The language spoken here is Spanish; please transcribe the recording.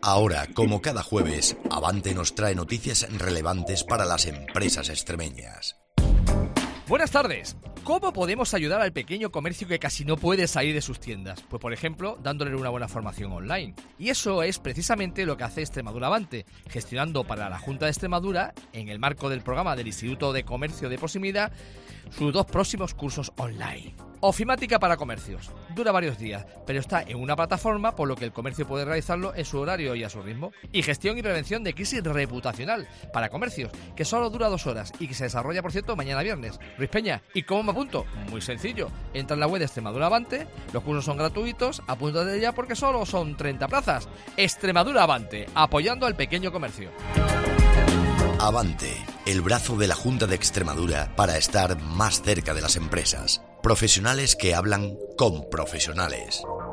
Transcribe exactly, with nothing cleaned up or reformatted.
Ahora, como cada jueves, Avante nos trae noticias relevantes para las empresas extremeñas. Buenas tardes. ¿Cómo podemos ayudar al pequeño comercio que casi no puede salir de sus tiendas? Pues por ejemplo, dándole una buena formación online. Y eso es precisamente lo que hace Extremadura Avante, gestionando para la Junta de Extremadura, en el marco del programa del Instituto de Comercio de Proximidad, sus dos próximos cursos online. Ofimática para comercios. Dura varios días, pero está en una plataforma, por lo que el comercio puede realizarlo en su horario y a su ritmo. Y gestión y prevención de crisis reputacional para comercios, que solo dura dos horas y que se desarrolla, por cierto, mañana viernes. Luis Peña, ¿y cómo me apunto? Muy sencillo. Entra en la web de Extremadura Avante, los cursos son gratuitos, apúntate ya porque solo son treinta plazas. Extremadura Avante, apoyando al pequeño comercio. Avante, el brazo de la Junta de Extremadura para estar más cerca de las empresas. Profesionales que hablan con profesionales.